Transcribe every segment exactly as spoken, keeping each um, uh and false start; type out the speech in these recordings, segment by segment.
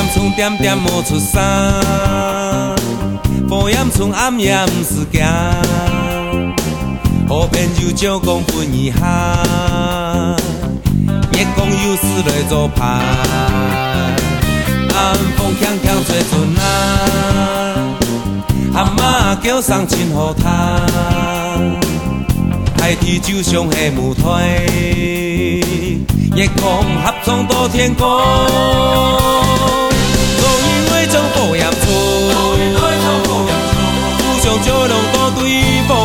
炎村点点无出衫，无炎村暗夜毋是行，好朋友照讲分一下，月光有时来做伴，暗风强强吹船啊，阿嬷叫送亲予他，海天就像下舞台，月光合唱到天光。做因为将保炎村，互相照亮到对方。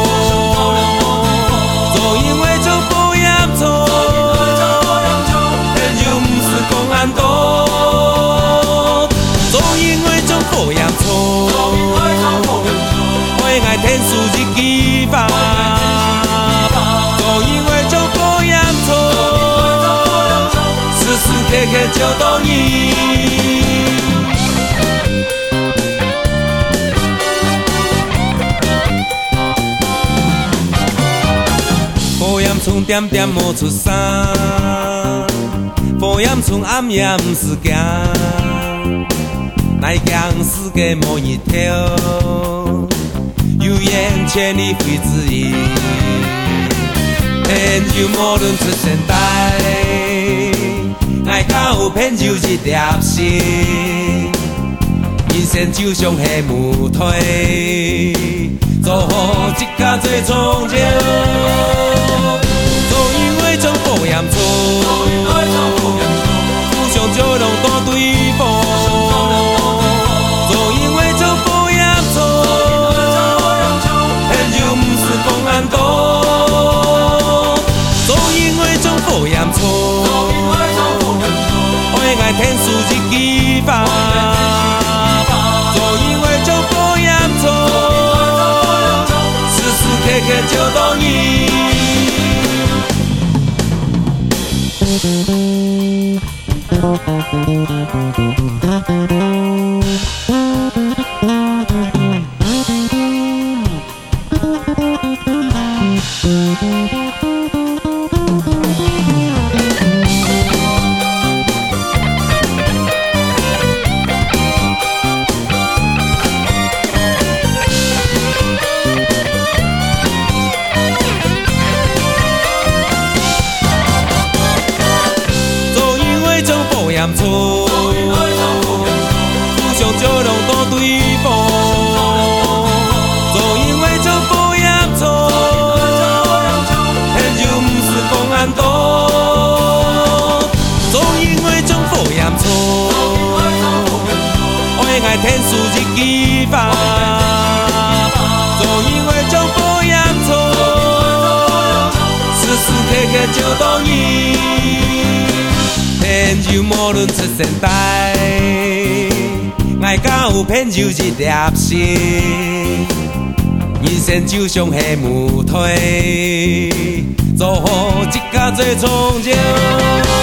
做因为将保炎村，朋友不是公安党。做因为将保炎村，为爱天数日记法。做因为将保炎村，时时刻刻照到你。保炎村点点无出衫，保炎村暗夜毋是行，来强世界某一条，悠远千里非自意，朋友无论出现代，爱甲有朋友一粒心，人生就像下舞台，做好一家做创造。做因为将保炎村，互相照亮到对方。做因为将保炎村，朋友不是公安党。做因为将保炎村，为爱天数日记法。做因为将保炎村，时时刻刻照到你。村，互相照亮到对方。做因为将保炎村，朋友不是公安党。做因为将保炎村，为爱天数日记法。做因为将保炎村，时时刻刻照到你。朋友无论出现代，爱甲有朋友一粒心，人生就像下舞台，做好一家做创造。